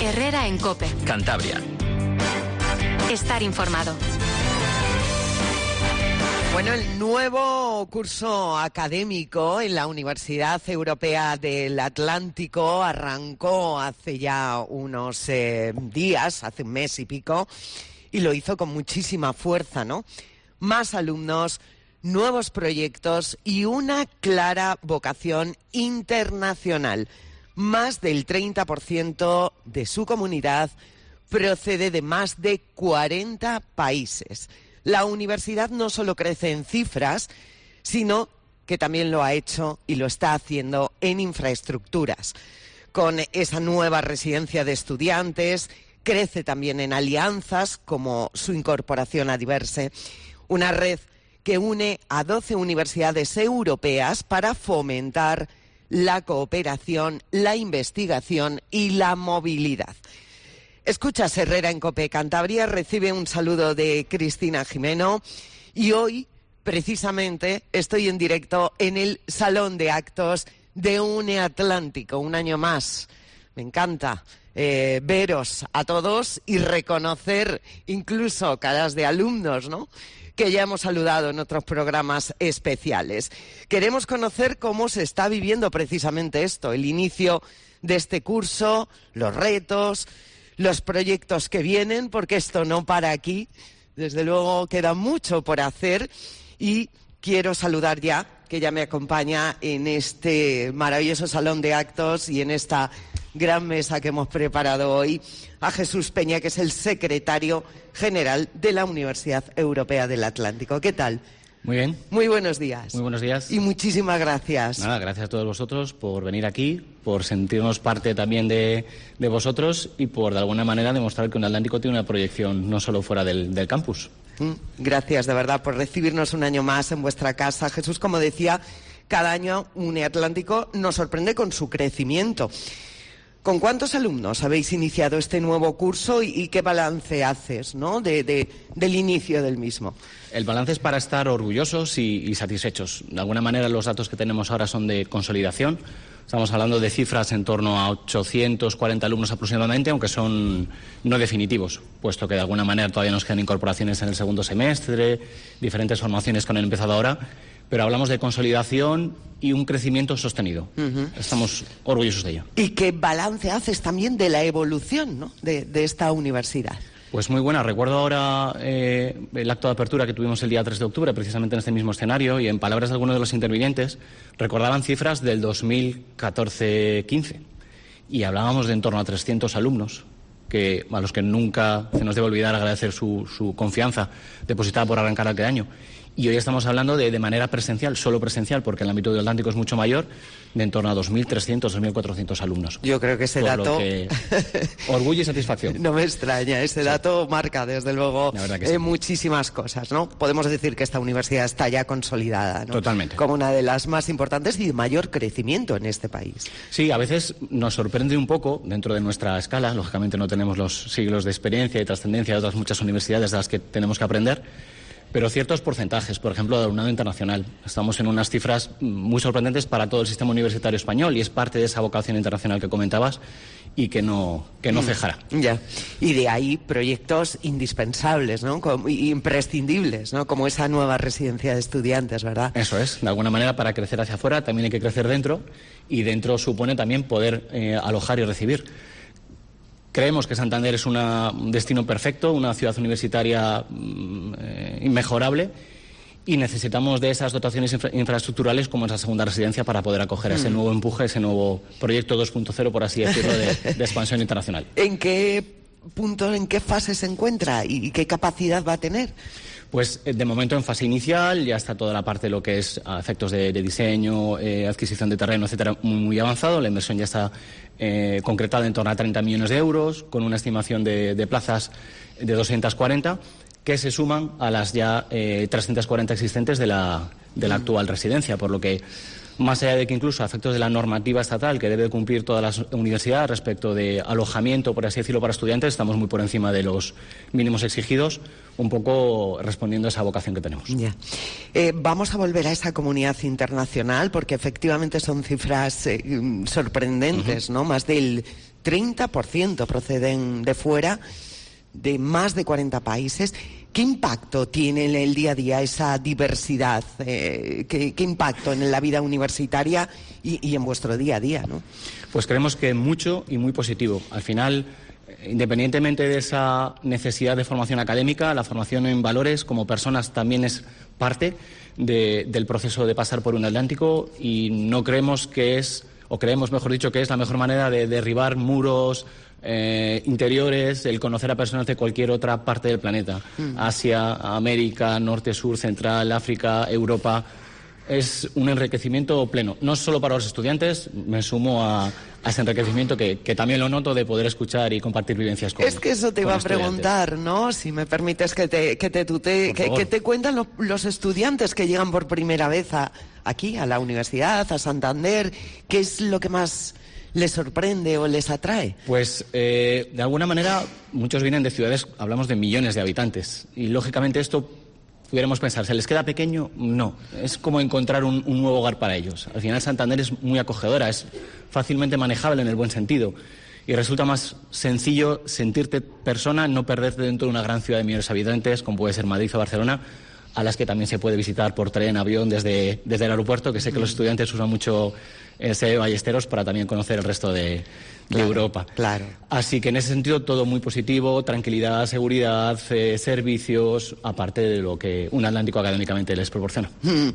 Herrera en COPE. Cantabria. Estar informado. Bueno, el nuevo curso académico en la Universidad Europea del Atlántico arrancó hace ya unos días, hace un mes y pico, y lo hizo con muchísima fuerza, ¿no? Más alumnos, nuevos proyectos y una clara vocación internacional. Más del 30% de su comunidad procede de más de 40 países. La universidad no solo crece en cifras, sino que también lo ha hecho y lo está haciendo en infraestructuras. Con esa nueva residencia de estudiantes, crece también en alianzas como su incorporación a Diverse, una red que une a 12 universidades europeas para fomentar la cooperación, la investigación y la movilidad. Escuchas Herrera en COPE Cantabria, recibe un saludo de Cristina Jimeno y hoy, precisamente, estoy en directo en el Salón de Actos de UNE Atlántico, un año más. Me encanta veros a todos y reconocer incluso caras de alumnos, ¿no?, que ya hemos saludado en otros programas especiales. Queremos conocer cómo se está viviendo precisamente esto, el inicio de este curso, los retos, los proyectos que vienen, porque esto no para aquí. Desde luego queda mucho por hacer y quiero saludar ya, que ya me acompaña en este maravilloso salón de actos y en esta gran mesa que hemos preparado hoy, a Jesús Peña, que es el secretario general de la Universidad Europea del Atlántico. ¿Qué tal? Muy bien. Muy buenos días. Muy buenos días. Y muchísimas gracias. Nada, gracias a todos vosotros por venir aquí, por sentirnos parte también de vosotros y por, de alguna manera, demostrar que un Atlántico tiene una proyección no solo fuera del campus. Gracias, de verdad, por recibirnos un año más en vuestra casa. Jesús, como decía, cada año UNE Atlántico nos sorprende con su crecimiento. ¿Con cuántos alumnos habéis iniciado este nuevo curso y qué balance haces, ¿no?, del inicio del mismo? El balance es para estar orgullosos y satisfechos. De alguna manera, los datos que tenemos ahora son de consolidación. Estamos hablando de cifras en torno a 840 alumnos aproximadamente, aunque son no definitivos, puesto que de alguna manera todavía nos quedan incorporaciones en el segundo semestre, diferentes formaciones que han empezado ahora. Pero hablamos de consolidación y un crecimiento sostenido. Estamos orgullosos de ello. ¿Y qué balance haces también de la evolución, ¿no?, de esta universidad? Pues muy buena. Recuerdo ahora el acto de apertura que tuvimos el día 3 de octubre, precisamente en este mismo escenario, y en palabras de algunos de los intervinientes, recordaban cifras del 2014-15. Y hablábamos de en torno a 300 alumnos, a los que nunca se nos debe olvidar agradecer su confianza depositada por arrancar aquel año. Y hoy estamos hablando de manera presencial, solo presencial, porque el ámbito del Atlántico es mucho mayor, de en torno a 2.300, 2.400 alumnos. Yo creo que ese dato... Orgullo y satisfacción. No me extraña, ese dato marca, desde luego, sí, muchísimas cosas, ¿no? Podemos decir que esta universidad está ya consolidada, ¿no?, totalmente, como una de las más importantes y de mayor crecimiento en este país. Sí, a veces nos sorprende un poco, dentro de nuestra escala, lógicamente no tenemos los siglos de experiencia y trascendencia de otras muchas universidades de las que tenemos que aprender, pero ciertos porcentajes, por ejemplo, de alumnado internacional. Estamos en unas cifras muy sorprendentes para todo el sistema universitario español y es parte de esa vocación internacional que comentabas y que no cejará. Ya. Y de ahí proyectos indispensables, ¿no?, imprescindibles, ¿no?, como esa nueva residencia de estudiantes, ¿verdad? Eso es. De alguna manera, para crecer hacia afuera también hay que crecer dentro y dentro supone también poder alojar y recibir. Creemos que Santander es un destino perfecto, una ciudad universitaria inmejorable y necesitamos de esas dotaciones infraestructurales como esa segunda residencia para poder acoger a ese nuevo empuje, ese nuevo proyecto 2.0, por así decirlo, de expansión internacional. ¿En qué punto, en qué fase se encuentra y qué capacidad va a tener? Pues de momento en fase inicial ya está toda la parte de lo que es a efectos de diseño, adquisición de terreno, etcétera, muy avanzado. La inversión ya está concretada en torno a 30 millones de euros, con una estimación de plazas de 240, que se suman a las ya 340 existentes de la actual residencia, por lo que más allá de que incluso a efectos de la normativa estatal que debe cumplir toda la universidad respecto de alojamiento, por así decirlo, para estudiantes, estamos muy por encima de los mínimos exigidos, un poco respondiendo a esa vocación que tenemos. Ya. Vamos a volver a esa comunidad internacional porque efectivamente son cifras sorprendentes, ¿no? Más del 30% proceden de fuera, de más de 40 países. ¿Qué impacto tiene en el día a día esa diversidad? ¿Qué impacto en la vida universitaria y en vuestro día a día, ¿no? Pues creemos que mucho y muy positivo. Al final, independientemente de esa necesidad de formación académica, la formación en valores como personas también es parte del proceso de pasar por un Atlántico, y no creemos que es, o creemos, mejor dicho, que es la mejor manera de derribar muros interiores, el conocer a personas de cualquier otra parte del planeta. Asia, América, Norte, Sur, Central, África, Europa. Es un enriquecimiento pleno, no solo para los estudiantes, me sumo a ese enriquecimiento que también lo noto de poder escuchar y compartir vivencias con Es que eso te iba a preguntar, ¿no? Si me permites que te cuentan los estudiantes que llegan por primera vez aquí, a la universidad, a Santander. ¿Qué es lo que más les sorprende o les atrae? Pues de alguna manera muchos vienen de ciudades, hablamos de millones de habitantes, y lógicamente esto pudiéramos pensar, ¿se les queda pequeño? No, es como encontrar un nuevo hogar para ellos. Al final Santander es muy acogedora, es fácilmente manejable en el buen sentido, y resulta más sencillo sentirte persona, no perderte dentro de una gran ciudad de millones de habitantes, como puede ser Madrid o Barcelona, a las que también se puede visitar por tren, avión, desde el aeropuerto, que sé que los estudiantes usan mucho ese Ballesteros para también conocer el resto de Europa. Claro. Así que en ese sentido todo muy positivo, tranquilidad, seguridad, servicios, aparte de lo que un Atlántico académicamente les proporciona.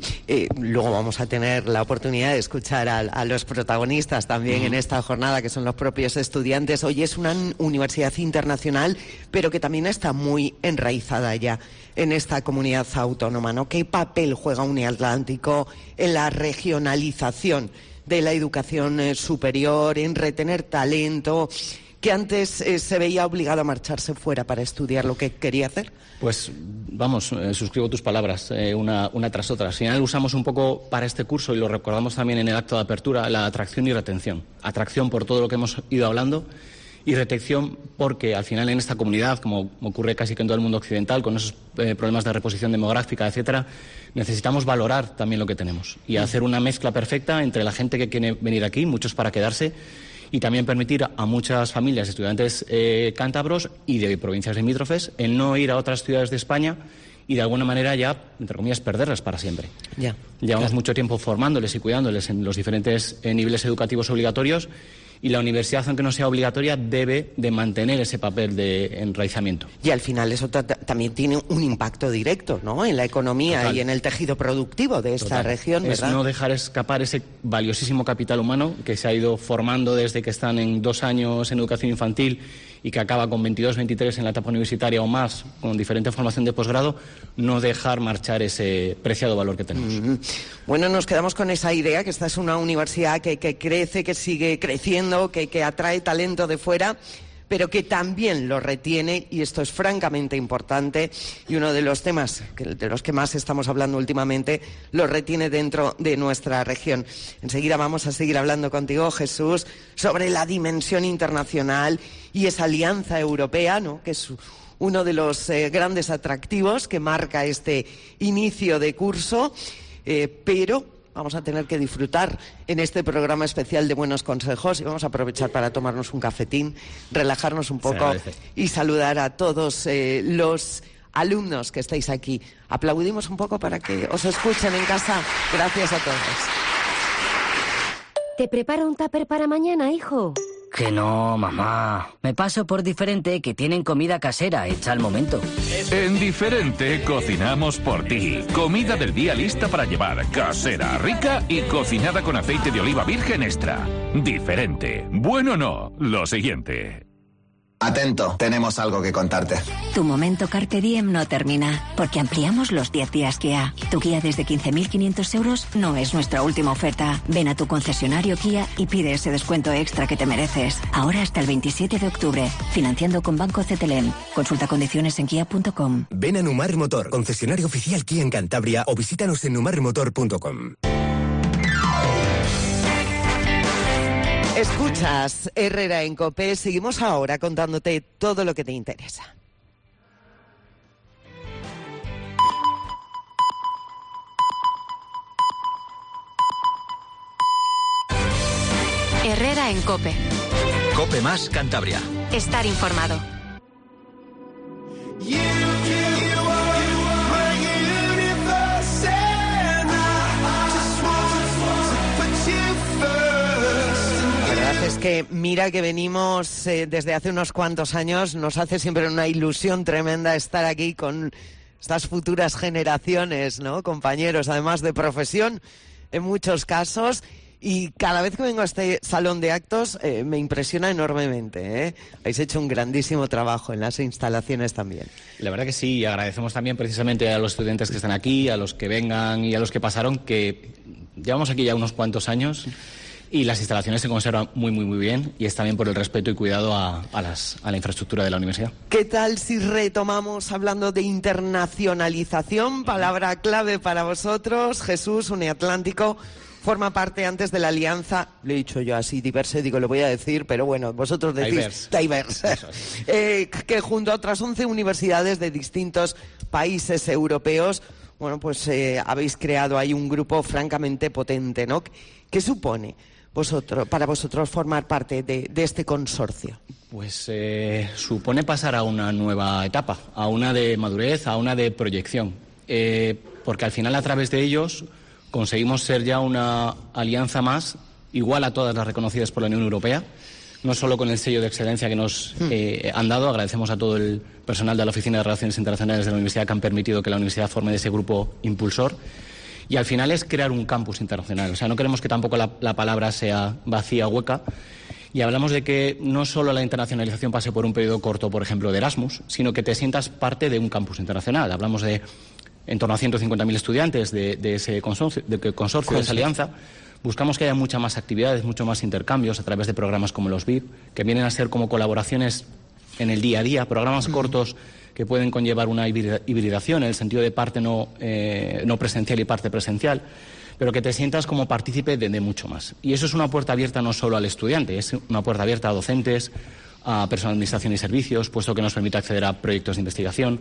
Luego vamos a tener la oportunidad de escuchar a los protagonistas también en esta jornada, que son los propios estudiantes. Hoy es una universidad internacional, pero que también está muy enraizada ya en esta comunidad autónoma, ¿no? ¿Qué papel juega Uniatlántico en la regionalización de la educación superior, en retener talento, que antes se veía obligado a marcharse fuera para estudiar lo que quería hacer? Pues vamos, suscribo tus palabras, una tras otra. Al final usamos un poco para este curso, y lo recordamos también en el acto de apertura, la atracción y retención. Atracción por todo lo que hemos ido hablando, y retención porque al final en esta comunidad, como ocurre casi que en todo el mundo occidental, con esos problemas de reposición demográfica, etcétera, necesitamos valorar también lo que tenemos y hacer una mezcla perfecta entre la gente que quiere venir aquí, muchos para quedarse, y también permitir a muchas familias, estudiantes cántabros y de provincias limítrofes, el no ir a otras ciudades de España y de alguna manera ya, entre comillas, perderlas para siempre. Llevamos mucho tiempo formándoles y cuidándoles en los diferentes niveles educativos obligatorios, y la universidad, aunque no sea obligatoria, debe de mantener ese papel de enraizamiento. Y al final eso también tiene un impacto directo, ¿no?, en la economía. Total. Y en el tejido productivo de esta región, ¿verdad? Es no dejar escapar ese valiosísimo capital humano que se ha ido formando desde que están en 2 años en educación infantil y que acaba con 22, 23 en la etapa universitaria o más, con diferente formación de posgrado, no dejar marchar ese preciado valor que tenemos. Bueno, nos quedamos con esa idea, que esta es una universidad que crece, que sigue creciendo, que atrae talento de fuera, pero que también lo retiene, y esto es francamente importante, y uno de los temas de los que más estamos hablando últimamente, lo retiene dentro de nuestra región. Enseguida vamos a seguir hablando contigo, Jesús, sobre la dimensión internacional y esa alianza europea, ¿no?, que es uno de los grandes atractivos que marca este inicio de curso, pero vamos a tener que disfrutar en este programa especial de buenos consejos, y vamos a aprovechar para tomarnos un cafetín, relajarnos un poco y saludar a todos los alumnos que estáis aquí. Aplaudimos un poco para que os escuchen en casa. Gracias a todos. ¿Te preparo un tupper para mañana, hijo? Que no, mamá. Me paso por Diferente, que tienen comida casera hecha al momento. En Diferente cocinamos por ti. Comida del día lista para llevar, casera, rica y cocinada con aceite de oliva virgen extra. Diferente. Bueno o no, lo siguiente. Atento, tenemos algo que contarte. Tu momento Carpe Diem no termina, porque ampliamos los 10 días Kia. Tu Kia desde 15.500 euros no es nuestra última oferta. Ven a tu concesionario Kia y pide ese descuento extra que te mereces. Ahora hasta el 27 de octubre, financiando con Banco CTLM. Consulta condiciones en kia.com. Ven a Numar Motor, concesionario oficial Kia en Cantabria, o visítanos en numarmotor.com. Escuchas Herrera en COPE. Seguimos ahora contándote todo lo que te interesa. Herrera en COPE. COPE más Cantabria. Estar informado. Es que mira que venimos desde hace unos cuantos años, nos hace siempre una ilusión tremenda estar aquí con estas futuras generaciones, ¿no? Compañeros, además de profesión, en muchos casos, y cada vez que vengo a este salón de actos me impresiona enormemente, ¿eh? Habéis hecho un grandísimo trabajo en las instalaciones también. La verdad que sí, y agradecemos también precisamente a los estudiantes que están aquí, a los que vengan y a los que pasaron, que llevamos aquí ya unos cuantos años. Y las instalaciones se conservan muy bien, y es también por el respeto y cuidado a la infraestructura de la universidad. ¿Qué tal si retomamos hablando de internacionalización? Palabra clave para vosotros. Jesús, Uniatlántico, forma parte antes de la alianza, lo he dicho yo así, diverse, digo, lo voy a decir, pero bueno, vosotros decís diverse. Que junto a otras 11 universidades de distintos países europeos, bueno, pues habéis creado ahí un grupo francamente potente, ¿no? ¿Qué supone para vosotros formar parte de este consorcio? Pues supone pasar a una nueva etapa, a una de madurez, a una de proyección, porque al final a través de ellos conseguimos ser ya una alianza más, igual a todas las reconocidas por la Unión Europea, no solo con el sello de excelencia que nos han dado. Agradecemos a todo el personal de la Oficina de Relaciones Internacionales de la Universidad que han permitido que la universidad forme de ese grupo impulsor. Y al final es crear un campus internacional. O sea, no queremos que tampoco la palabra sea vacía o hueca. Y hablamos de que no solo la internacionalización pase por un periodo corto, por ejemplo, de Erasmus, sino que te sientas parte de un campus internacional. Hablamos de en torno a 150.000 estudiantes de ese consorcio, de esa alianza. Buscamos que haya muchas más actividades, mucho más intercambios a través de programas como los VIP, que vienen a ser como colaboraciones en el día a día, programas cortos que pueden conllevar una hibridación en el sentido de parte no presencial y parte presencial, pero que te sientas como partícipe de mucho más. Y eso es una puerta abierta no solo al estudiante, es una puerta abierta a docentes, a personal de administración y servicios, puesto que nos permite acceder a proyectos de investigación,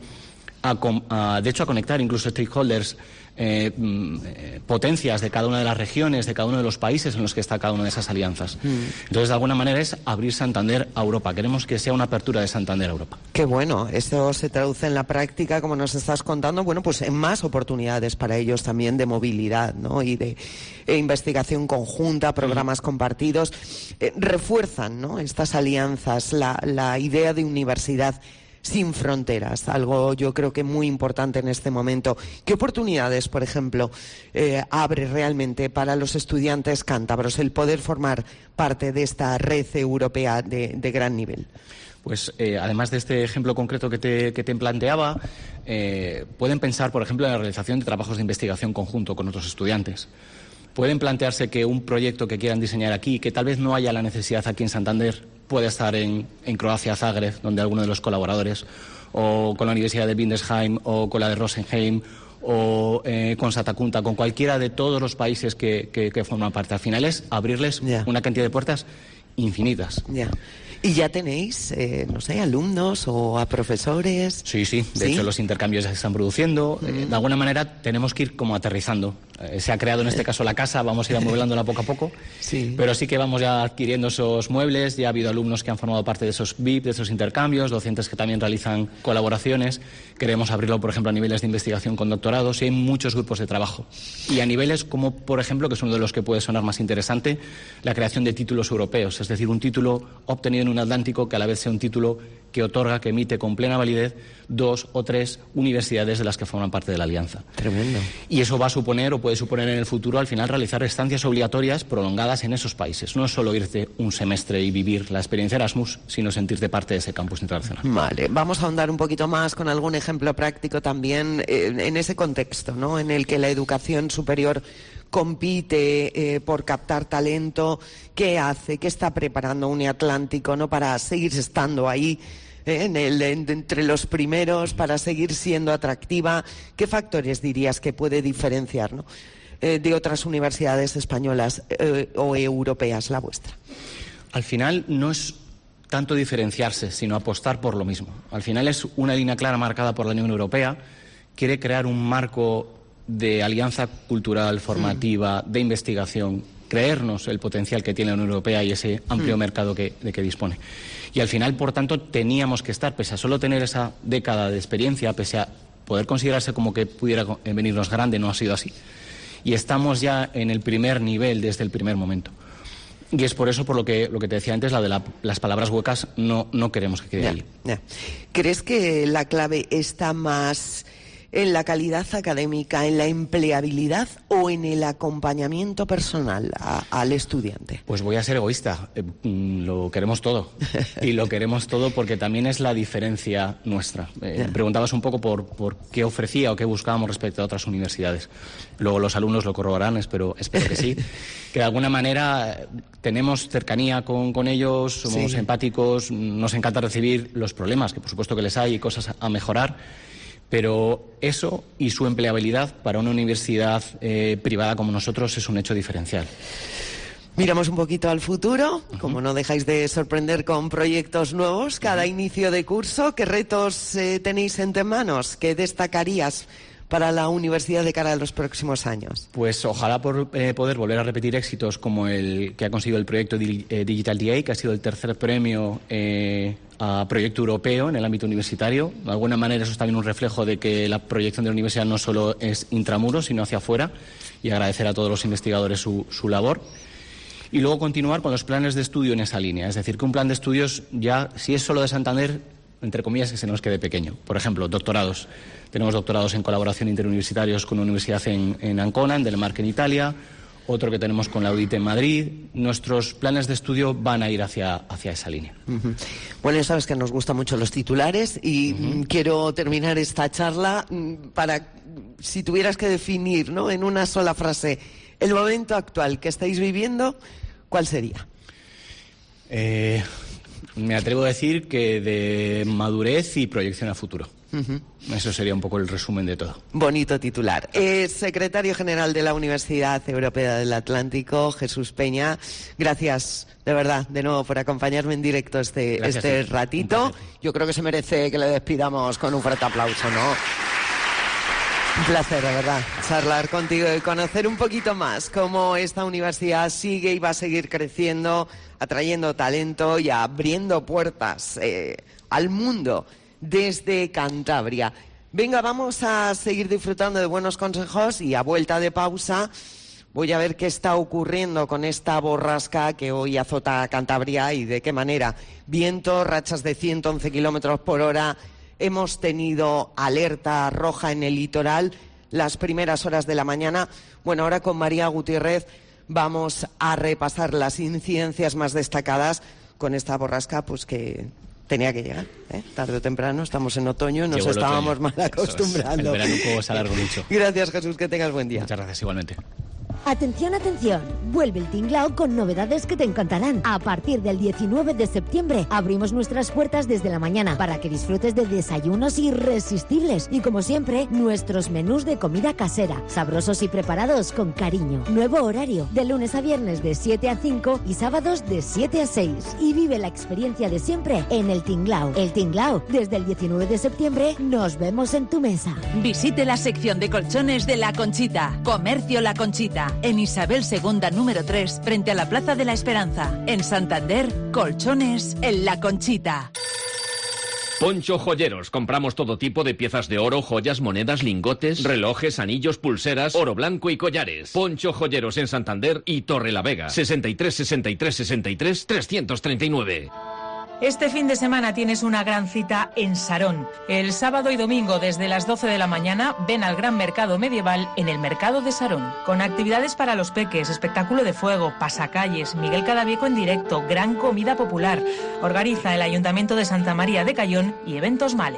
de hecho a conectar incluso stakeholders, potencias de cada una de las regiones, de cada uno de los países en los que está cada una de esas alianzas. Entonces, de alguna manera es abrir Santander a Europa. Queremos que sea una apertura de Santander a Europa. Qué bueno. Esto se traduce en la práctica, como nos estás contando, bueno, pues en más oportunidades para ellos también de movilidad, ¿no? Y de investigación conjunta, programas compartidos. Refuerzan, ¿no?, estas alianzas, la idea de universidad sin fronteras, algo yo creo que muy importante en este momento. ¿Qué oportunidades, por ejemplo, abre realmente para los estudiantes cántabros el poder formar parte de esta red europea de gran nivel? Pues además de este ejemplo concreto que te planteaba, pueden pensar, por ejemplo, en la realización de trabajos de investigación conjunto con otros estudiantes. Pueden plantearse que un proyecto que quieran diseñar aquí, que tal vez no haya la necesidad aquí en Santander, puede estar en Croacia, Zagreb, donde alguno de los colaboradores, o con la Universidad de Windesheim, o con la de Rosenheim, o con Satakunta, con cualquiera de todos los países que forman parte. Al final es abrirles una cantidad de puertas infinitas. ¿Y ya tenéis, no sé, alumnos o a profesores? Sí. De hecho, los intercambios ya se están produciendo. De alguna manera tenemos que ir como aterrizando. Se ha creado en este caso la casa, vamos a ir amueblándola poco a poco. Sí. Pero sí que vamos ya adquiriendo esos muebles. Ya ha habido alumnos que han formado parte de esos VIP, de esos intercambios, docentes que también realizan colaboraciones. Queremos abrirlo, por ejemplo, a niveles de investigación con doctorados, y hay muchos grupos de trabajo. Y a niveles como, por ejemplo, que es uno de los que puede sonar más interesante, la creación de títulos europeos. Es decir, un título obtenido en un Atlántico que a la vez sea un título que otorga, que emite con plena validez 2 o 3 universidades de las que forman parte de la alianza. Tremendo. Y eso va a suponer, o puede suponer en el futuro, al final realizar estancias obligatorias prolongadas en esos países. No es solo irte un semestre y vivir la experiencia Erasmus, sino sentirte parte de ese campus internacional. Vale, vamos a ahondar un poquito más con algún ejemplo práctico también en ese contexto, ¿no?, en el que la educación superior compite por captar talento. ¿Qué hace? ¿Qué está preparando Uniatlántico, ¿no?, para seguir estando ahí entre los primeros, para seguir siendo atractiva? ¿Qué factores dirías que puede diferenciar, ¿no?, de otras universidades españolas o europeas, la vuestra? Al final no es tanto diferenciarse, sino apostar por lo mismo. Al final es una línea clara marcada por la Unión Europea. Quiere crear un marco de alianza cultural, formativa, de investigación, creernos el potencial que tiene la Unión Europea y ese amplio mercado de que dispone. Y al final, por tanto, teníamos que estar, pese a solo tener esa década de experiencia, pese a poder considerarse como que pudiera venirnos grande, no ha sido así. Y estamos ya en el primer nivel desde el primer momento. Y es por eso por lo que te decía antes, la de las palabras huecas, no queremos que quede ahí. ¿Crees que la clave está más en la calidad académica, en la empleabilidad o en el acompañamiento personal al estudiante? Pues voy a ser egoísta, lo queremos todo. Y lo queremos todo porque también es la diferencia nuestra. Preguntabas un poco por qué ofrecía o qué buscábamos respecto a otras universidades. Luego los alumnos lo corroborarán, espero que sí. Que de alguna manera tenemos cercanía con ellos, somos empáticos, nos encanta recibir los problemas, que por supuesto que les hay y cosas a mejorar. Pero eso y su empleabilidad para una universidad privada como nosotros es un hecho diferencial. Miramos un poquito al futuro, como no dejáis de sorprender con proyectos nuevos cada inicio de curso. ¿Qué retos tenéis entre manos? ¿Qué destacarías para la universidad de cara a los próximos años? Pues ojalá poder volver a repetir éxitos como el que ha conseguido el proyecto Digital DA, que ha sido el tercer premio a proyecto europeo en el ámbito universitario. De alguna manera eso es también un reflejo de que la proyección de la universidad no solo es intramuros, sino hacia afuera, y agradecer a todos los investigadores su labor. Y luego continuar con los planes de estudio en esa línea. Es decir, que un plan de estudios ya, si es solo de Santander, entre comillas, que se nos quede pequeño. Por ejemplo, doctorados. Tenemos doctorados en colaboración interuniversitarios con una universidad en Ancona, en Dänemark, en Italia, otro que tenemos con la UDIT en Madrid. Nuestros planes de estudio van a ir hacia esa línea. Bueno, ya sabes que nos gustan mucho los titulares y quiero terminar esta charla para, si tuvieras que definir, ¿no?, en una sola frase, el momento actual que estáis viviendo, ¿cuál sería? Me atrevo a decir que de madurez y proyección a futuro. Eso sería un poco el resumen de todo. Bonito titular. Secretario General de la Universidad Europea del Atlántico, Jesús Peña, gracias de verdad de nuevo por acompañarme en directo este ratito. Yo creo que se merece que le despidamos con un fuerte aplauso, ¿no? Un placer, de verdad, charlar contigo y conocer un poquito más cómo esta universidad sigue y va a seguir creciendo, atrayendo talento y abriendo puertas al mundo desde Cantabria. Venga, vamos a seguir disfrutando de buenos consejos y a vuelta de pausa voy a ver qué está ocurriendo con esta borrasca que hoy azota a Cantabria y de qué manera. Viento, rachas de 111 kilómetros por hora. Hemos tenido alerta roja en el litoral las primeras horas de la mañana. Bueno, ahora con María Gutiérrez vamos a repasar las incidencias más destacadas con esta borrasca, pues que tenía que llegar, tarde o temprano. Estamos en otoño, nos estábamos mal acostumbrando. El verano se alargó mucho. Gracias, Jesús, que tengas buen día. Muchas gracias, igualmente. Atención, atención, vuelve el Tinglao con novedades que te encantarán. A partir del 19 de septiembre abrimos nuestras puertas desde la mañana para que disfrutes de desayunos irresistibles y, como siempre, nuestros menús de comida casera, sabrosos y preparados con cariño. Nuevo horario, de lunes a viernes de 7 a 5 y sábados de 7 a 6. Y vive la experiencia de siempre en el Tinglao. El Tinglao, desde el 19 de septiembre, nos vemos en tu mesa. Visite la sección de colchones de La Conchita. Comercio La Conchita. En Isabel II, número 3, frente a la Plaza de la Esperanza. En Santander, colchones en La Conchita. Poncho Joyeros. Compramos todo tipo de piezas de oro, joyas, monedas, lingotes, relojes, anillos, pulseras, oro blanco y collares. Poncho Joyeros en Santander y Torrelavega. 63 63 63 339. Este fin de semana tienes una gran cita en Sarón. El sábado y domingo desde las 12 de la mañana ven al Gran Mercado Medieval en el Mercado de Sarón. Con actividades para los peques, espectáculo de fuego, pasacalles, Miguel Cadavieco en directo, gran comida popular. Organiza el Ayuntamiento de Santa María de Cayón y Eventos Male.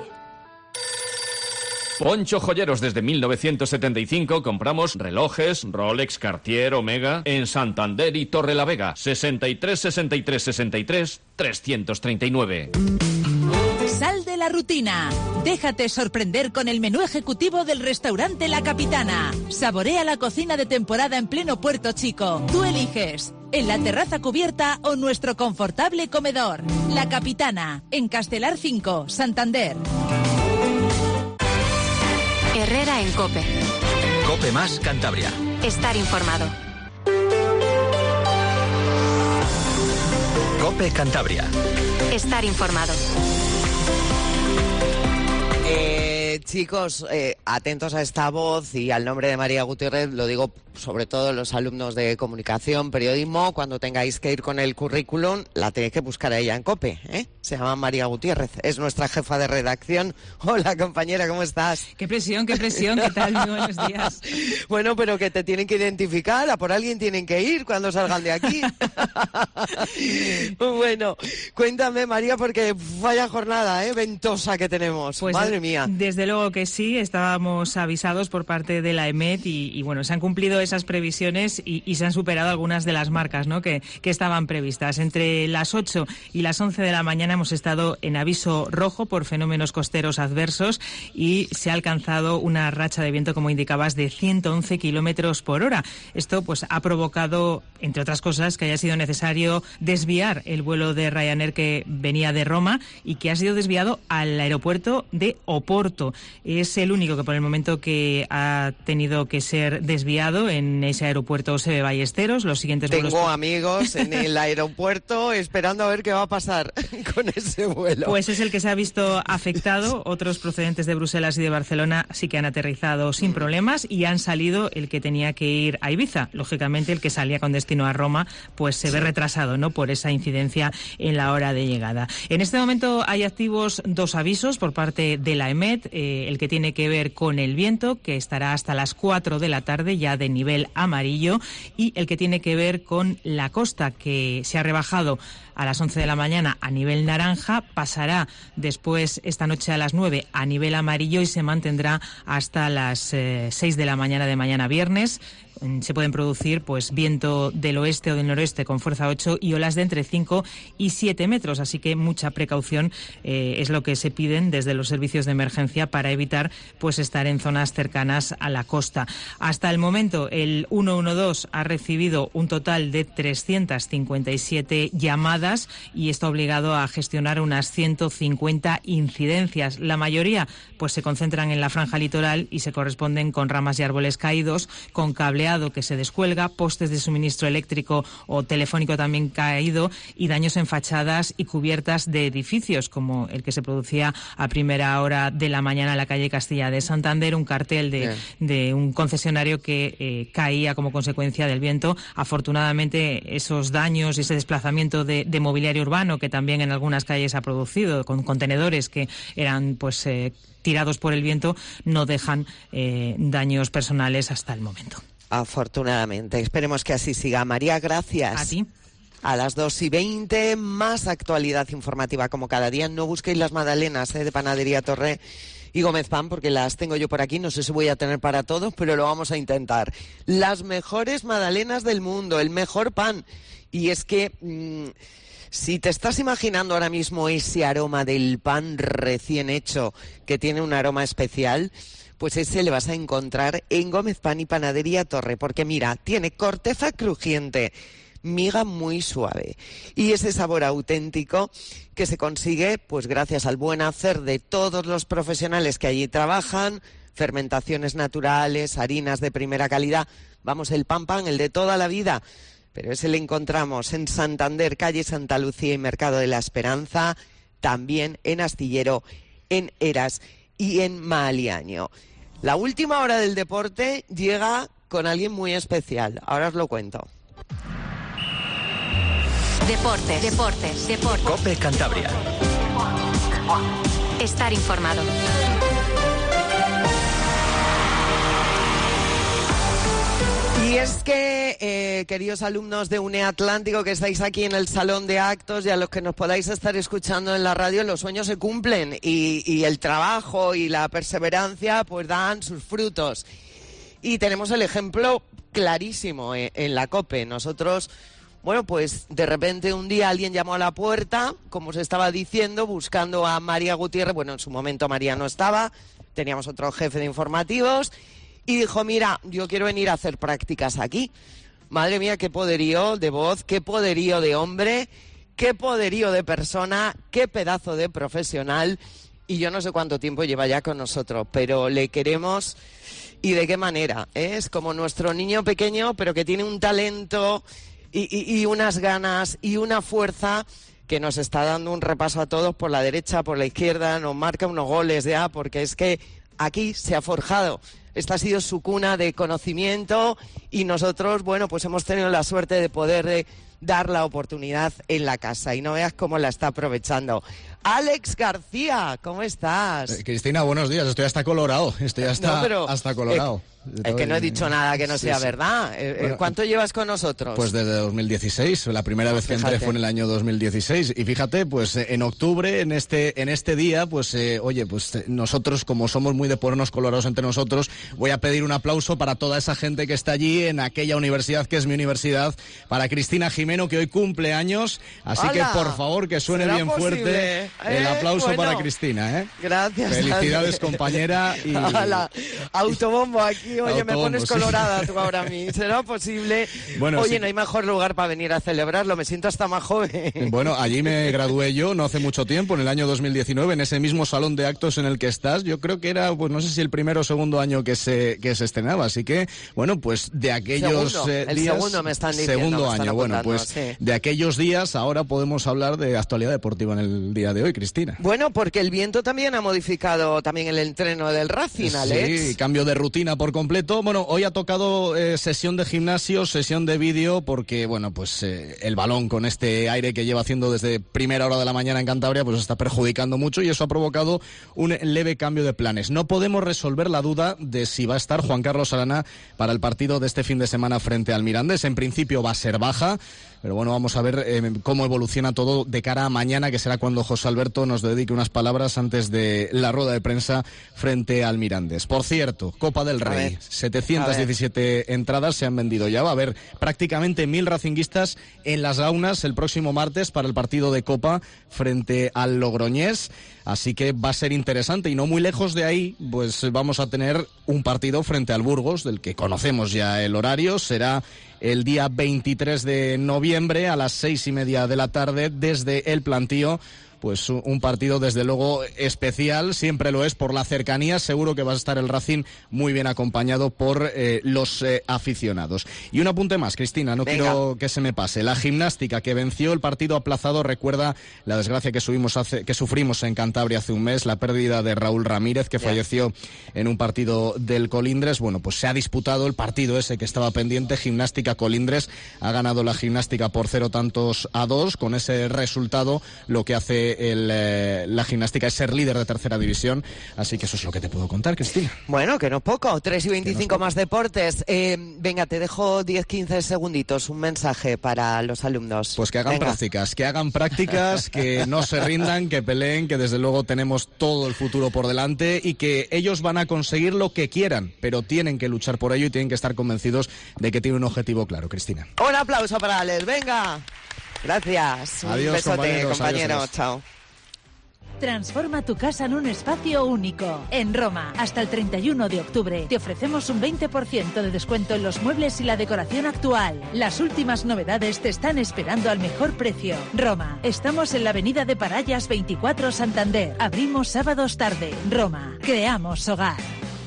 Poncho Joyeros, desde 1975 compramos relojes, Rolex, Cartier, Omega, en Santander y Torrelavega. 63 63 63 339. Sal de de la rutina. Déjate sorprender con el menú ejecutivo del restaurante La Capitana. Saborea la cocina de temporada en pleno Puerto Chico. Tú eliges, en la terraza cubierta o nuestro confortable comedor. La Capitana, en Castelar 5, Santander. Herrera en COPE. COPE más Cantabria. Estar informado. COPE Cantabria. Estar informado. Chicos, atentos a esta voz y al nombre de María Gutiérrez, lo digo sobre todo los alumnos de comunicación, periodismo, cuando tengáis que ir con el currículum, la tenéis que buscar a ella en COPE, ¿eh? Se llama María Gutiérrez, es nuestra jefa de redacción. Hola, compañera, ¿cómo estás? Qué presión, ¿qué tal? Muy buenos días. Bueno, pero que te tienen que identificar, a por alguien tienen que ir cuando salgan de aquí. Bueno, cuéntame, María, porque vaya jornada, ventosa que tenemos, pues madre mía. Desde luego que sí, estábamos avisados por parte de la EMET y bueno, se han cumplido esas previsiones y se han superado algunas de las marcas, ¿no?, que estaban previstas. Entre las 8 y las 11 de la mañana hemos estado en aviso rojo por fenómenos costeros adversos y se ha alcanzado una racha de viento, como indicabas, de 111 kilómetros por hora. Esto pues ha provocado, entre otras cosas, que haya sido necesario desviar el vuelo de Ryanair que venía de Roma y que ha sido desviado al aeropuerto de Oporto. Es el único que por el momento que ha tenido que ser desviado en ese aeropuerto Seve Ballesteros. Los siguientes vuelos... Tengo amigos en el aeropuerto esperando a ver qué va a pasar con ese vuelo. Pues es el que se ha visto afectado. Otros procedentes de Bruselas y de Barcelona sí que han aterrizado sin problemas y han salido el que tenía que ir a Ibiza. Lógicamente el que salía con destino a Roma pues se ve retrasado, ¿no?, por esa incidencia en la hora de llegada. En este momento hay activos 2 avisos por parte de la EMET, el que tiene que ver con el viento, que estará hasta las 4 de la tarde ya de nivel amarillo, y el que tiene que ver con la costa, que se ha rebajado a las 11 de la mañana a nivel naranja, pasará después esta noche a las 9 a nivel amarillo y se mantendrá hasta las 6 de la mañana de mañana viernes. Se pueden producir pues viento del oeste o del noroeste con fuerza 8 y olas de entre 5 y 7 metros, así que mucha precaución es lo que se piden desde los servicios de emergencia para evitar pues estar en zonas cercanas a la costa. Hasta el momento el 112 ha recibido un total de 357 llamadas y está obligado a gestionar unas 150 incidencias. La mayoría pues se concentran en la franja litoral y se corresponden con ramas y árboles caídos, con cableado que se descuelga, postes de suministro eléctrico o telefónico también caído y daños en fachadas y cubiertas de edificios, como el que se producía a primera hora de la mañana en la calle Castilla de Santander, un cartel de un concesionario que caía como consecuencia del viento. Afortunadamente esos daños y ese desplazamiento de mobiliario urbano que también en algunas calles ha producido, con contenedores que eran pues tirados por el viento, no dejan daños personales hasta el momento. Afortunadamente. Esperemos que así siga. María, gracias. A ti. A las 2:20, más actualidad informativa como cada día. No busquéis las magdalenas de Panadería Torre y Gómez Pan, porque las tengo yo por aquí. No sé si voy a tener para todos, pero lo vamos a intentar. Las mejores magdalenas del mundo, el mejor pan. Y es que... si te estás imaginando ahora mismo ese aroma del pan recién hecho, que tiene un aroma especial, pues ese le vas a encontrar en Gómez Pan y Panadería Torre, porque mira, tiene corteza crujiente, miga muy suave y ese sabor auténtico que se consigue pues gracias al buen hacer de todos los profesionales que allí trabajan, fermentaciones naturales, harinas de primera calidad, vamos, el pan, el de toda la vida. Pero ese le encontramos en Santander, calle Santa Lucía y Mercado de la Esperanza, también en Astillero, en Eras y en Maliaño. La última hora del deporte llega con alguien muy especial. Ahora os lo cuento. Deportes. COPE Cantabria. Estar informado. Y es que, queridos alumnos de UNE Atlántico que estáis aquí en el salón de actos y a los que nos podáis estar escuchando en la radio, los sueños se cumplen y el trabajo y la perseverancia pues dan sus frutos. Y tenemos el ejemplo clarísimo en la COPE. Nosotros, Bueno, pues de repente un día alguien llamó a la puerta, como se estaba diciendo, buscando a María Gutiérrez. Bueno, en su momento María no estaba, teníamos otro jefe de informativos, y dijo, mira, yo quiero venir a hacer prácticas aquí. Madre mía, qué poderío de voz, qué poderío de hombre, qué poderío de persona, qué pedazo de profesional. Y yo no sé cuánto tiempo lleva ya con nosotros, pero le queremos y de qué manera. Es como nuestro niño pequeño, pero que tiene un talento y unas ganas y una fuerza que nos está dando un repaso a todos por la derecha, por la izquierda, nos marca unos goles ya, porque es que aquí se ha forjado. Esta ha sido su cuna de conocimiento y nosotros, bueno, pues hemos tenido la suerte de poder dar la oportunidad en la casa y no veas cómo la está aprovechando. Alex García, ¿cómo estás? Cristina, buenos días. Estoy hasta colorado. Hasta colorado. Es que no he dicho nada que no sea verdad. ¿Cuánto llevas con nosotros? Pues desde 2016. La primera vez que entré fue en el año 2016. Y fíjate, pues en octubre, en este día, pues oye, pues nosotros, como somos muy de ponernos colorados entre nosotros, voy a pedir un aplauso para toda esa gente que está allí en aquella universidad que es mi universidad, para Cristina Jimeno, que hoy cumple años. Así que, por favor, que suene bien fuerte el aplauso para Cristina. Gracias. Felicidades, compañera. Y autobombo aquí. Oye, me pones colorada tú ahora a mí. ¿Será posible? Bueno, oye, no hay mejor lugar para venir a celebrarlo. Me siento hasta más joven. Bueno, allí me gradué yo no hace mucho tiempo, en el año 2019, en ese mismo salón de actos en el que estás. Yo creo que era, pues no sé si el primero o segundo año que se estrenaba. Así que, bueno, pues de aquellos días... El segundo me están diciendo. Segundo año, bueno, pues de aquellos días ahora podemos hablar de actualidad deportiva en el día de hoy, Cristina. Bueno, porque el viento también ha modificado también el entreno del Racing, Alex. Sí, cambio de rutina por completo. Bueno, hoy ha tocado sesión de gimnasio, sesión de vídeo, porque, bueno, pues el balón con este aire que lleva haciendo desde primera hora de la mañana en Cantabria, pues está perjudicando mucho y eso ha provocado un leve cambio de planes. No podemos resolver la duda de si va a estar Juan Carlos Arana para el partido de este fin de semana frente al Mirandés. En principio va a ser baja. Pero bueno, vamos a ver cómo evoluciona todo de cara a mañana, que será cuando José Alberto nos dedique unas palabras antes de la rueda de prensa frente al Mirandés. Por cierto, Copa del Rey, 717 entradas se han vendido ya. Va a haber prácticamente 1000 racinguistas en las gaunas el próximo martes para el partido de Copa frente al Logroñés. Así que va a ser interesante y no muy lejos de ahí, pues vamos a tener un partido frente al Burgos, del que conocemos ya el horario. Será el día 23 de noviembre a las 6:30 de la tarde desde el Plantío. Pues un partido desde luego especial, siempre lo es por la cercanía, seguro que va a estar el Racing muy bien acompañado por los aficionados. Y un apunte más, Cristina, no quiero que se me pase. La Gimnástica, que venció el partido aplazado, recuerda la desgracia que sufrimos en Cantabria hace un mes, la pérdida de Raúl Ramírez, que falleció en un partido del Colindres. Bueno, pues se ha disputado el partido ese que estaba pendiente, Gimnástica-Colindres. Ha ganado la Gimnástica por 0-2. Con ese resultado, lo que hace la Gimnástica es ser líder de tercera división, así que eso es lo que te puedo contar, Cristina. Bueno, que no es poco, 3:25 más deportes. Venga, te dejo 10-15 segunditos, un mensaje para los alumnos. Pues que hagan prácticas, que no se rindan, que peleen, que desde luego tenemos todo el futuro por delante y que ellos van a conseguir lo que quieran, pero tienen que luchar por ello y tienen que estar convencidos de que tienen un objetivo claro, Cristina. Un aplauso para Alex, venga. Gracias. Adiós, un besote, compañero. Adiós. Chao. Transforma tu casa en un espacio único. En Roma, hasta el 31 de octubre, te ofrecemos un 20% de descuento en los muebles y la decoración actual. Las últimas novedades te están esperando al mejor precio. Roma, estamos en la avenida de Parallas 24 Santander. Abrimos sábados tarde. Roma, creamos hogar.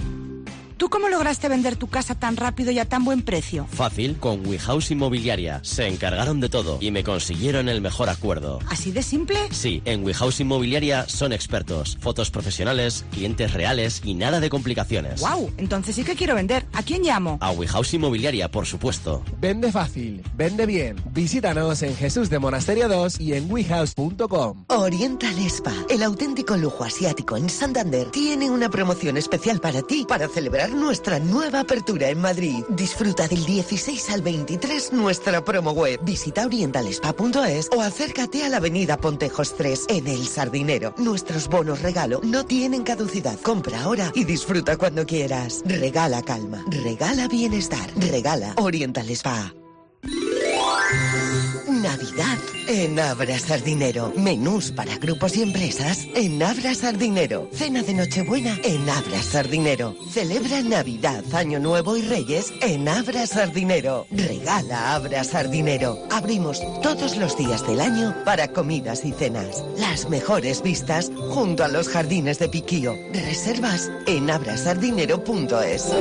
¿Tú cómo lograste vender tu casa tan rápido y a tan buen precio? Fácil, con WeHouse Inmobiliaria. Se encargaron de todo y me consiguieron el mejor acuerdo. ¿Así de simple? Sí, en WeHouse Inmobiliaria son expertos. Fotos profesionales, clientes reales y nada de complicaciones. ¡Guau! Entonces sí que quiero vender. ¿A quién llamo? A WeHouse Inmobiliaria, por supuesto. Vende fácil, vende bien. Visítanos en Jesús de Monasterio 2 y en wehouse.com. Oriental Spa, el auténtico lujo asiático en Santander, tiene una promoción especial para ti, para celebrar nuestra nueva apertura en Madrid. Disfruta del 16 al 23 nuestra promo web. Visita orientalspa.es o acércate a la avenida Pontejos 3 en El Sardinero. Nuestros bonos regalo no tienen caducidad. Compra ahora y disfruta cuando quieras. Regala calma, regala bienestar, regala Oriental Spa. Navidad en Abra Sardinero. Menús para grupos y empresas en Abra Sardinero. Cena de Nochebuena en Abra Sardinero. Celebra Navidad, Año Nuevo y Reyes en Abra Sardinero. Regala Abra Sardinero. Abrimos todos los días del año para comidas y cenas. Las mejores vistas junto a los jardines de Piquío. Reservas en abrasardinero.es.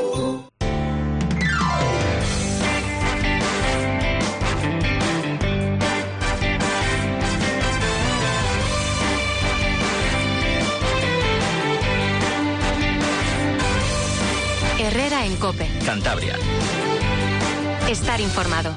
Herrera en COPE. Cantabria. Estar informado.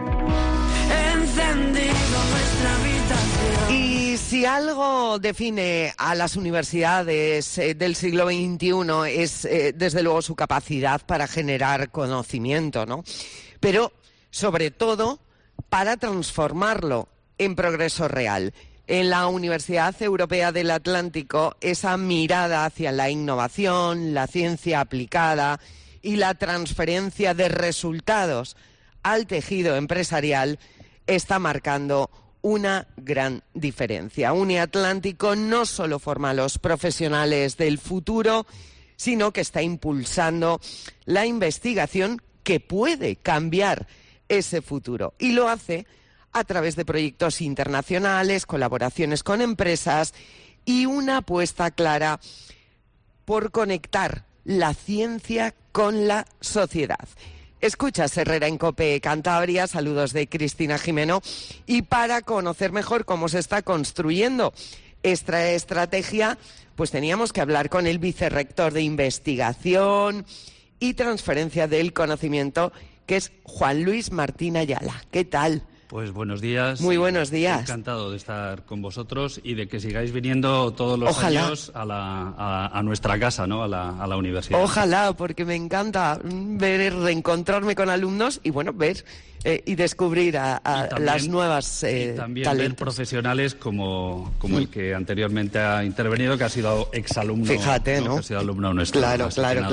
Y si algo define a las universidades del siglo XXI es, desde luego, su capacidad para generar conocimiento, ¿no? Pero, sobre todo, para transformarlo en progreso real. En la Universidad Europea del Atlántico, esa mirada hacia la innovación, la ciencia aplicada y la transferencia de resultados al tejido empresarial está marcando una gran diferencia. Uniatlántico no solo forma a los profesionales del futuro, sino que está impulsando la investigación que puede cambiar ese futuro. Y lo hace a través de proyectos internacionales, colaboraciones con empresas y una apuesta clara por conectar la ciencia con la sociedad. Escuchas Herrera en COPE Cantabria, saludos de Cristina Jimeno, y para conocer mejor cómo se está construyendo esta estrategia, pues teníamos que hablar con el vicerrector de Investigación y Transferencia del Conocimiento, que es Juan Luis Martín Ayala. ¿Qué tal? Pues buenos días. Muy buenos días. Encantado de estar con vosotros y de que sigáis viniendo todos los años a nuestra casa, ¿no? A la universidad. Ojalá, porque me encanta reencontrarme con alumnos y, bueno, ver y descubrir a también, las nuevas y también talentos. ver profesionales como el que anteriormente ha intervenido, que ha sido exalumno. Fíjate, ¿no? Que ha sido alumno nuestro. Claro.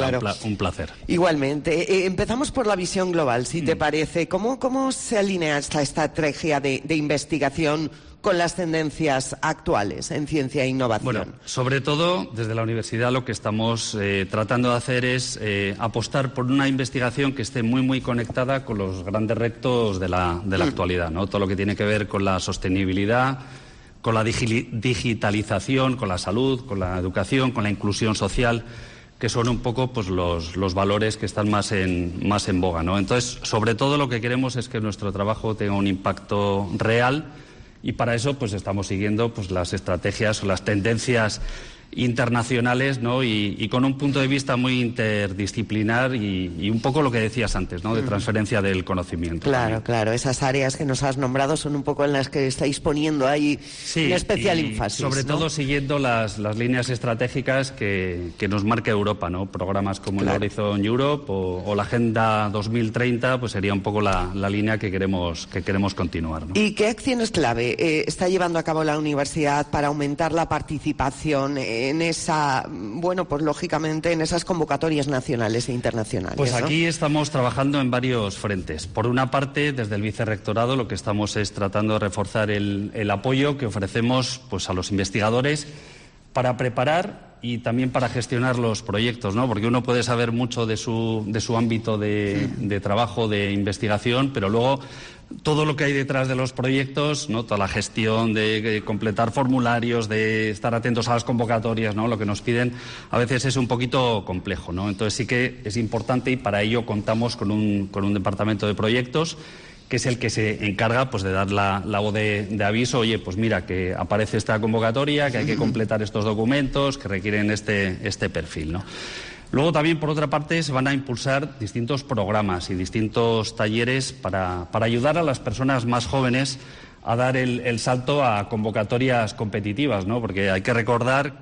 Un placer. Igualmente. Empezamos por la visión global, si te parece. ¿Cómo se alinea esta estrategia de investigación con las tendencias actuales en ciencia e innovación? Bueno, sobre todo, desde la universidad lo que estamos tratando de hacer es apostar por una investigación que esté muy conectada con los grandes retos de la actualidad, ¿no? Todo lo que tiene que ver con la sostenibilidad, con la digitalización, con la salud, con la educación, con la inclusión social, que son un poco pues los valores que están más en boga, ¿no? Entonces, sobre todo lo que queremos es que nuestro trabajo tenga un impacto real. Y para eso pues estamos siguiendo pues las estrategias o las tendencias internacionales, ¿no? Y con un punto de vista muy interdisciplinar y un poco lo que decías antes, ¿no? De transferencia del conocimiento. Claro. Esas áreas que nos has nombrado son un poco en las que estáis poniendo ahí un especial énfasis. Sobre todo siguiendo las líneas estratégicas que nos marca Europa, ¿no? Programas como el Horizon Europe o la Agenda 2030, pues sería un poco la línea que queremos continuar, ¿no? ¿Y qué acciones clave está llevando a cabo la universidad para aumentar la participación en esa, pues lógicamente en esas convocatorias nacionales e internacionales? Pues aquí estamos trabajando en varios frentes. Por una parte, desde el vicerrectorado lo que estamos es tratando de reforzar el apoyo que ofrecemos pues a los investigadores para preparar y también para gestionar los proyectos, ¿no? Porque uno puede saber mucho de su ámbito de trabajo, de investigación, pero luego todo lo que hay detrás de los proyectos, ¿no? Toda la gestión de completar formularios, de estar atentos a las convocatorias, ¿no? Lo que nos piden a veces es un poquito complejo, ¿no? Entonces sí que es importante y para ello contamos con un departamento de proyectos que es el que se encarga pues de dar la voz de aviso. Oye, pues mira, que aparece esta convocatoria, que hay que completar estos documentos, que requieren este perfil, ¿no? Luego también, por otra parte, se van a impulsar distintos programas y distintos talleres para ayudar a las personas más jóvenes a dar el salto a convocatorias competitivas, ¿no? Porque hay que recordar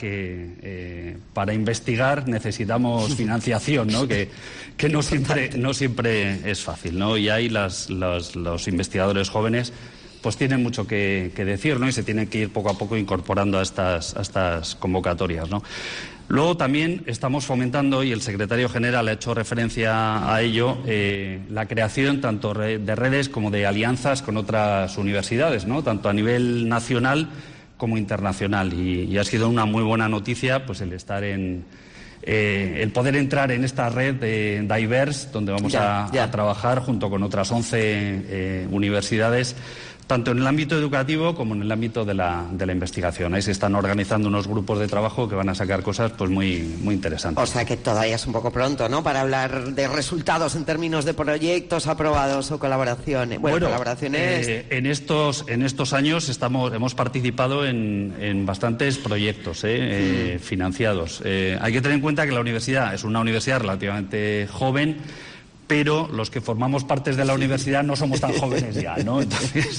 que para investigar necesitamos financiación, ¿no? Que no siempre es fácil, ¿no? Y ahí los investigadores jóvenes tienen mucho que decir, ¿no? Y se tienen que ir poco a poco incorporando a estas convocatorias, ¿no? Luego también estamos fomentando, y el secretario general ha hecho referencia a ello, la creación tanto de redes como de alianzas con otras universidades, ¿no? Tanto a nivel nacional como internacional. Y ha sido una muy buena noticia pues el estar el poder entrar en esta red de Diverse, donde vamos a trabajar junto con otras 11 universidades, tanto en el ámbito educativo como en el ámbito de la investigación. Ahí se están organizando unos grupos de trabajo que van a sacar cosas pues muy interesantes. O sea que todavía es un poco pronto, ¿no?, para hablar de resultados en términos de proyectos aprobados o colaboraciones. Bueno, colaboraciones. En estos años hemos participado en bastantes proyectos financiados. Hay que tener en cuenta que la universidad es una universidad relativamente joven, pero los que formamos partes de la universidad no somos tan jóvenes ya, ¿no? Entonces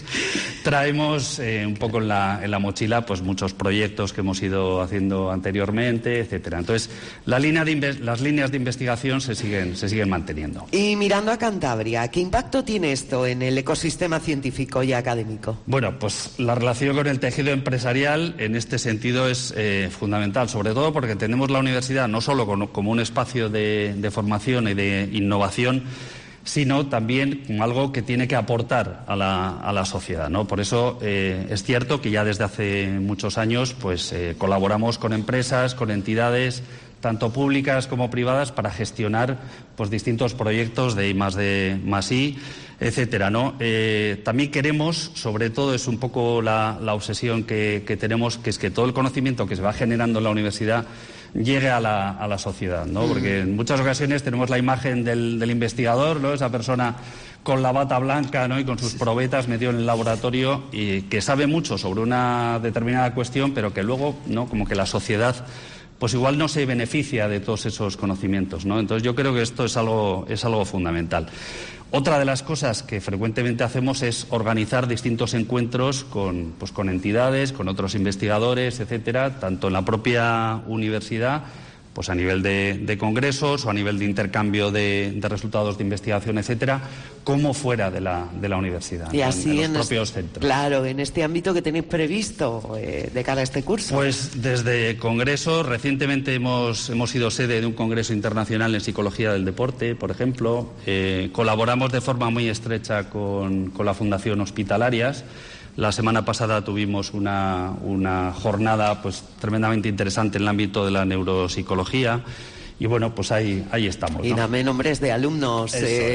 traemos un poco en la mochila pues muchos proyectos que hemos ido haciendo anteriormente, etcétera. Entonces las líneas de investigación se siguen manteniendo. Y mirando a Cantabria, ¿qué impacto tiene esto en el ecosistema científico y académico? Bueno, pues la relación con el tejido empresarial en este sentido es fundamental, sobre todo porque tenemos la universidad no solo como un espacio de formación y de innovación, sino también como algo que tiene que aportar a la sociedad, ¿no? Por eso es cierto que ya desde hace muchos años pues colaboramos con empresas, con entidades tanto públicas como privadas para gestionar pues distintos proyectos de I+D+I, etcétera, ¿no? También queremos, sobre todo es un poco la obsesión que tenemos, que es que todo el conocimiento que se va generando en la universidad llegue a la sociedad, ¿no? Porque en muchas ocasiones tenemos la imagen del investigador, ¿no? Esa persona con la bata blanca, ¿no? Y con sus probetas metido en el laboratorio y que sabe mucho sobre una determinada cuestión, pero que luego, ¿no?, como que la sociedad pues igual no se beneficia de todos esos conocimientos, ¿no? Entonces yo creo que esto es algo fundamental. Otra de las cosas que frecuentemente hacemos es organizar distintos encuentros con entidades, con otros investigadores, etcétera, tanto en la propia universidad, pues a nivel de congresos o a nivel de intercambio de resultados de investigación, etcétera, como fuera de la universidad, y así en los propios centros. Claro, en este ámbito que tenéis previsto de cara a este curso. Pues desde congresos, recientemente hemos sido sede de un congreso internacional en psicología del deporte, por ejemplo. Colaboramos de forma muy estrecha con la Fundación Hospitalarias. La semana pasada tuvimos una jornada pues tremendamente interesante en el ámbito de la neuropsicología. Y bueno, pues ahí estamos, ¿no? Y dame nombres de alumnos,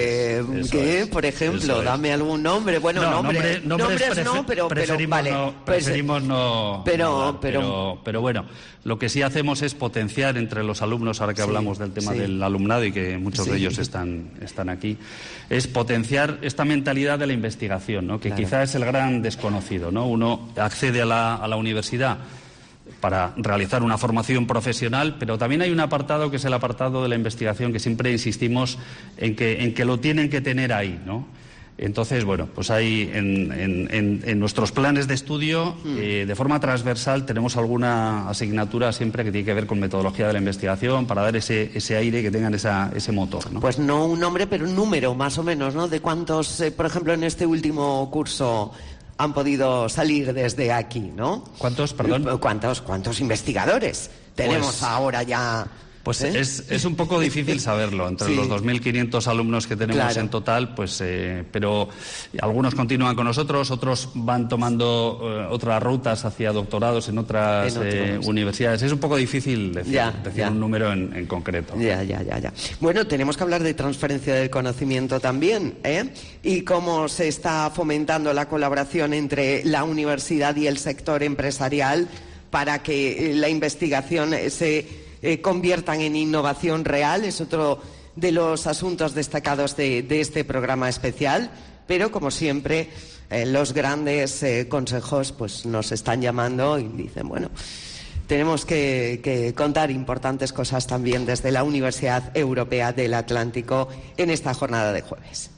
por ejemplo, dame algún nombre. Bueno, nombres no, pero preferimos no. Pero bueno, lo que sí hacemos es potenciar entre los alumnos, ahora que hablamos del tema del alumnado y que muchos de ellos están aquí, es potenciar esta mentalidad de la investigación, ¿no? Que quizá es el gran desconocido, ¿no? Uno accede a la universidad para realizar una formación profesional, pero también hay un apartado que es el apartado de la investigación, que siempre insistimos en que lo tienen que tener ahí, ¿no? Entonces, bueno, pues ahí en nuestros planes de estudio, de forma transversal, tenemos alguna asignatura siempre que tiene que ver con metodología de la investigación, para dar ese aire, que tengan ese motor, ¿no? Pues no un nombre, pero un número, más o menos, ¿no? De cuántos, por ejemplo, en este último curso han podido salir desde aquí, ¿no? ¿Cuántos, perdón? ¿Cuántos investigadores tenemos ahora ya? Pues es un poco difícil saberlo, entre los 2.500 alumnos que tenemos en total, pues, pero algunos continúan con nosotros, otros van tomando otras rutas hacia doctorados en otras universidades. Es un poco difícil decir un número en concreto. Ya. Bueno, tenemos que hablar de transferencia del conocimiento también, ¿eh? Y cómo se está fomentando la colaboración entre la universidad y el sector empresarial para que la investigación se conviertan en innovación real. Es otro de los asuntos destacados de este programa especial, pero como siempre los grandes consejos pues nos están llamando y dicen, bueno, tenemos que contar importantes cosas también desde la Universidad Europea del Atlántico en esta jornada de jueves.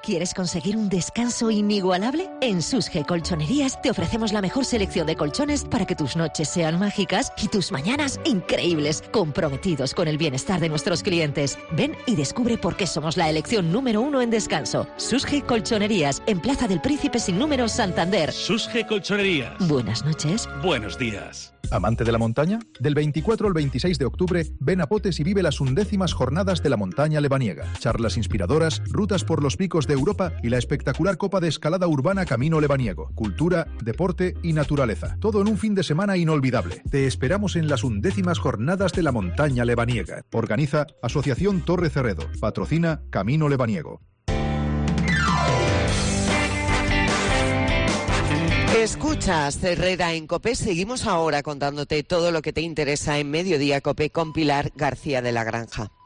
¿Quieres conseguir un descanso inigualable? En Susge Colchonerías te ofrecemos la mejor selección de colchones para que tus noches sean mágicas y tus mañanas increíbles, comprometidos con el bienestar de nuestros clientes. Ven y descubre por qué somos la elección número 1 en descanso. Susge Colchonerías, en Plaza del Príncipe sin número, Santander. Susge Colchonerías. Buenas noches. Buenos días. ¿Amante de la montaña? Del 24 al 26 de octubre, ven a Potes y vive las 11ª jornadas de la montaña lebaniega. Charlas inspiradoras, rutas por los picos de Europa y la espectacular Copa de Escalada Urbana Camino Lebaniego. Cultura, deporte y naturaleza. Todo en un fin de semana inolvidable. Te esperamos en las 11ª jornadas de la montaña lebaniega. Organiza Asociación Torre Cerredo. Patrocina Camino Lebaniego. Escuchas Herrera en COPE. Seguimos ahora contándote todo lo que te interesa en Mediodía COPE con Pilar García de la Granja.